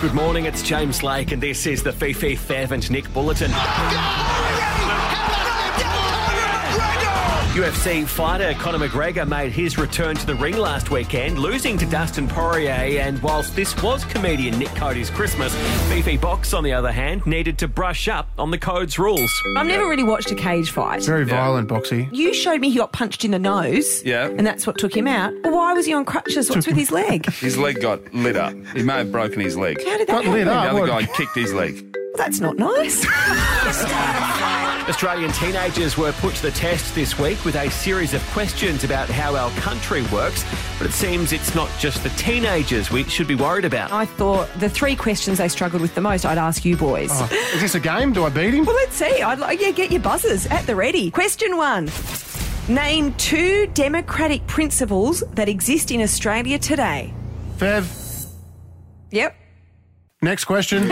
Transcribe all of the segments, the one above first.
Good morning, it's James Lake and this is the Fifi, Fev and Nick Bulletin. UFC fighter Conor McGregor made his return to the ring last weekend, losing to Dustin Poirier, and whilst this was comedian Nick Cody's Christmas, Fifi Box, on the other hand, needed to brush up on the Code's rules. I've never really watched a cage fight. Very violent, Boxy. You showed me he got punched in the nose. Yeah. And that's what took him out. Well, why was he on crutches? What's with his leg? His leg got lit up. He may have broken his leg. How did that Got lit happen? up? The other guy kicked his leg. That's not nice. Australian teenagers were put to the test this week with a series of questions about how our country works, but it seems it's not just the teenagers we should be worried about. I thought the 3 questions they struggled with the most, I'd ask you boys. Oh, is this a game? Do I beat him? Well, let's see. Get your buzzers at the ready. Question 1. Name 2 democratic principles that exist in Australia today. Fev, Yep. next question.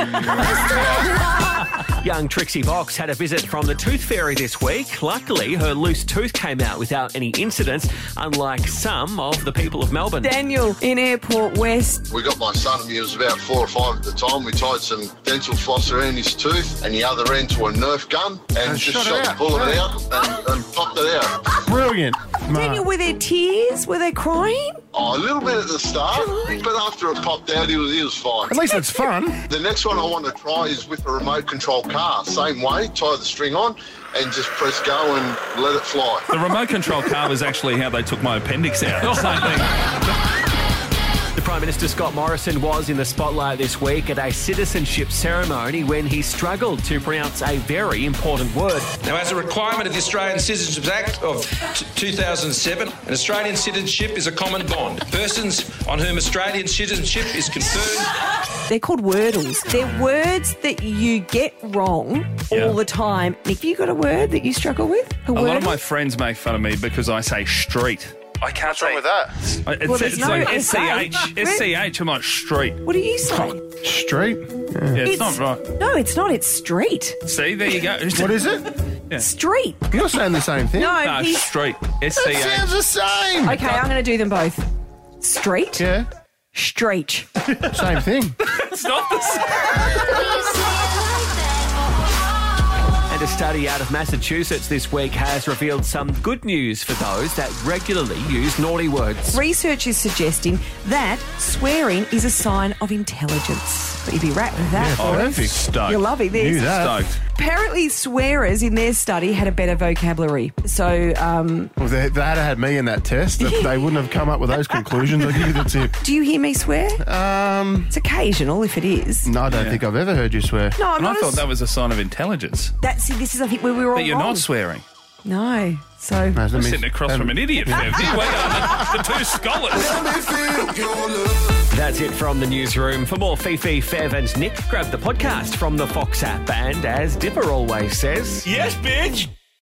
Young Trixie Box had a visit from the Tooth Fairy this week. Luckily, her loose tooth came out without any incidents, unlike some of the people of Melbourne. Daniel in Airport West. We got my son, he was about 4 or 5 at the time. We tied some dental floss around his tooth and the other end to a Nerf gun and just shot it shot the out. bullet out and popped it out. Brilliant. Daniel, were there tears? Were they crying? Oh, a little bit at the start, but after it popped out, he was fine. At least it's fun. The next one I want to try is with a remote control car. Same way, tie the string on and just press go and let it fly. The remote control car was actually how they took my appendix out. Same thing. The Prime Minister Scott Morrison was in the spotlight this week at a citizenship ceremony when he struggled to pronounce a very important word. Now, as a requirement of the Australian Citizens Act of 2007, an Australian citizenship is a common bond. Persons on whom Australian citizenship is conferred. They're called wordles. They're words that you get wrong all the time. Nick, have you got a word that you struggle with? A lot of my friends make fun of me because I say street. I can't say with that? Well, there's it's no like SA. SCH. I'm like street. What do you say? Street? Yeah, it's not right. No, it's not. It's street. See, there you go. What is it? Street. You're saying the same thing. No, No, he's... street. It sounds SCH. the same. Okay, I'm going to do them both. Street. Yeah, Street. same thing. It's not the same. And a study out of Massachusetts this week has revealed some good news for those that regularly use naughty words. Research is suggesting that swearing is a sign of intelligence. But you'd be right with that. Yeah, boys. perfect. Stoked. You're loving this. Knew that. Stoked. Apparently, swearers in their study had a better vocabulary. So, Well, if they had me in that test, they wouldn't have come up with those conclusions. I'll give you the tip. do you hear me swear? It's occasional, if it is. No, I don't think I've ever heard you swear. No, I'm And I not. thought that was a sign of intelligence. This is, I think, where we were all But you're wrong. not swearing. No. So, No, let me- Sitting across from an idiot, Fev. We are the 2 scholars. That's it from the newsroom. For more Fifi, Fev and Nick, grab the podcast from the Fox app. And as Dipper always says... Yes, bitch.